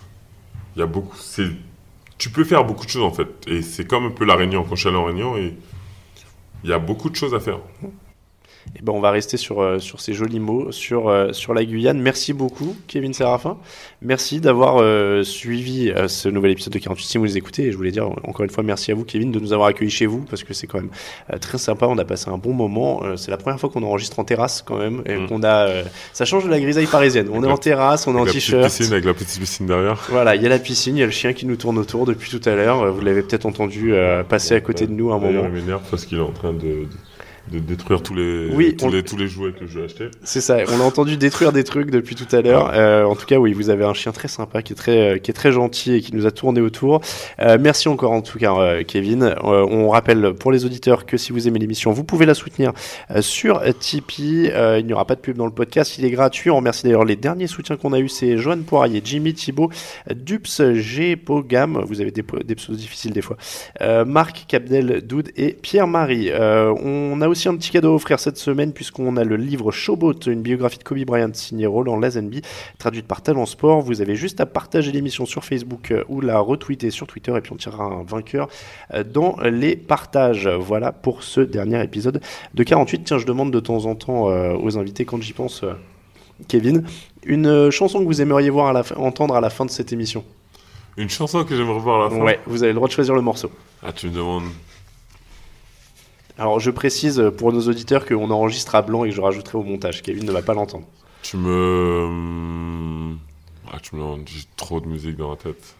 Tu peux faire beaucoup de choses en fait. Et c'est comme un peu la Réunion. Quand je suis allé en Réunion, et il y a beaucoup de choses à faire. Et on va rester sur ces jolis mots, sur la Guyane. Merci beaucoup, Kevin Séraphin. Merci d'avoir suivi ce nouvel épisode de 48 si vous les écoutez. Et je voulais dire encore une fois merci à vous, Kevin, de nous avoir accueillis chez vous, parce que c'est quand même très sympa. On a passé un bon moment. C'est la première fois qu'on enregistre en terrasse quand même. Et qu'on a, ça change de la grisaille parisienne. On est en terrasse, on est en t-shirt. Avec la petite piscine derrière. Voilà, il y a la piscine, il y a le chien qui nous tourne autour depuis tout à l'heure. Vous l'avez peut-être entendu passer à côté de nous à un moment. Il m'énerve parce qu'il est en train de détruire tous les jouets que je vais acheter. C'est ça, on a entendu détruire des trucs depuis tout à l'heure. En tout cas, oui, vous avez un chien très sympa qui est très gentil et qui nous a tourné autour. Merci encore en tout cas, Kevin. On rappelle pour les auditeurs que si vous aimez l'émission, vous pouvez la soutenir sur Tipeee. Il n'y aura pas de pub dans le podcast, il est gratuit. On remercie d'ailleurs les derniers soutiens qu'on a eu, c'est Joanne Poirier, Jimmy Thibault, Dups, G, Pogam, vous avez des pseudos difficiles des fois, Marc, Capdel, Doud et Pierre-Marie. On a aussi un petit cadeau à offrir cette semaine puisqu'on a le livre Showboat, une biographie de Kobe Bryant signée Roland Lazenby, traduite par Talent Sport. Vous avez juste à partager l'émission sur Facebook ou la retweeter sur Twitter et puis on tirera un vainqueur dans les partages. Voilà pour ce dernier épisode de 48. Tiens, je demande de temps en temps aux invités quand j'y pense, Kevin, une chanson que vous aimeriez entendre à la fin de cette émission. Une chanson que j'aimerais voir à la fin? Ouais, vous avez le droit de choisir le morceau. Ah, tu me demandes... Alors, je précise pour nos auditeurs qu'on enregistre à blanc et que je rajouterai au montage. Kevin ne va pas l'entendre. Tu me demandes, j'ai trop de musique dans la tête.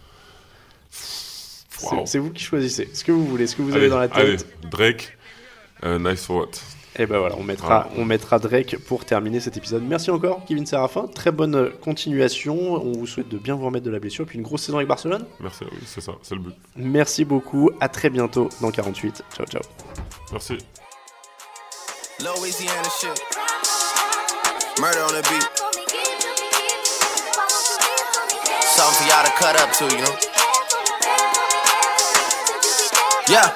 Wow. C'est vous qui choisissez. Ce que vous voulez, ce que vous avez dans la tête. Allez, Drake, Nice for What. Et ben voilà, on mettra Drake pour terminer cet épisode. Merci encore, Kevin Séraphin. Très bonne continuation. On vous souhaite de bien vous remettre de la blessure. Puis une grosse saison avec Barcelone. Merci, oui, c'est ça, c'est le but. Merci beaucoup. À très bientôt dans 48. Ciao, ciao. Merci. Louisiana shit. Murder on the beat. Something for y'all to cut up to, you know? Yeah.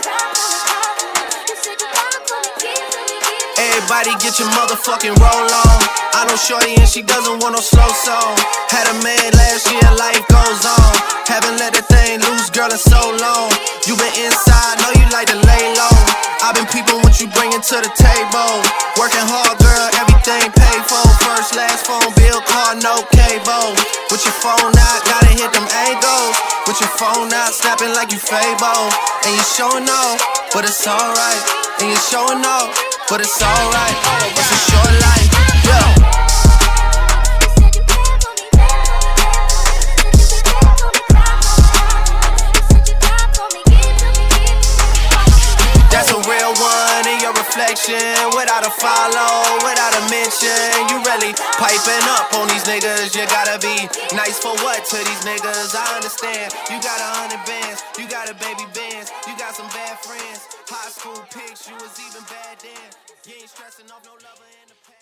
Everybody get your motherfucking roll on. I know shorty and she doesn't want no slow song. Had a man last year, life goes on. Haven't let the thing loose, girl, in so long. You been inside, know you like to lay low. I've been peeping what you bringing to the table. Working hard, girl, everything paid for. First, last phone bill, car, no cable. With your phone out, gotta hit them angles. With your phone out, snapping like you Fable. And you showing off, but it's alright. And you showing off, but it's alright. It's a short life, yeah. follow without a mention. You really piping up on these niggas. You gotta be nice for what to these niggas? I understand. You got 100 bands, you got a baby bands, you got some bad friends. High school pics, you was even bad then. You ain't stressing off no lover in the past.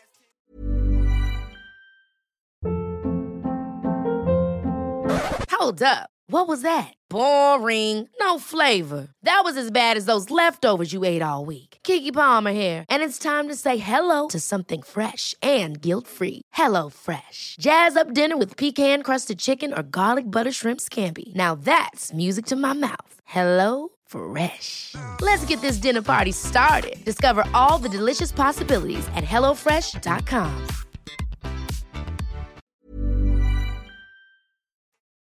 Hold up. What was that? Boring. No flavor. That was as bad as those leftovers you ate all week. Keke Palmer here, and it's time to say hello to something fresh and guilt-free. Hello Fresh. Jazz up dinner with pecan-crusted chicken or garlic butter shrimp scampi. Now that's music to my mouth. Hello Fresh. Let's get this dinner party started. Discover all the delicious possibilities at HelloFresh.com.